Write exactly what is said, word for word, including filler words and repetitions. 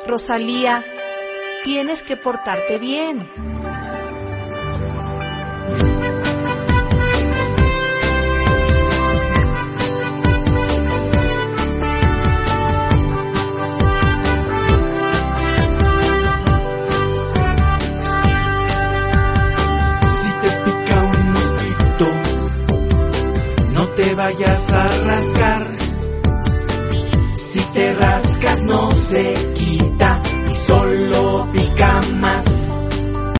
Rosalía, tienes que portarte bien. Si te pica un mosquito, no te vayas a rascar. Si te rascas no se quita y solo pica más.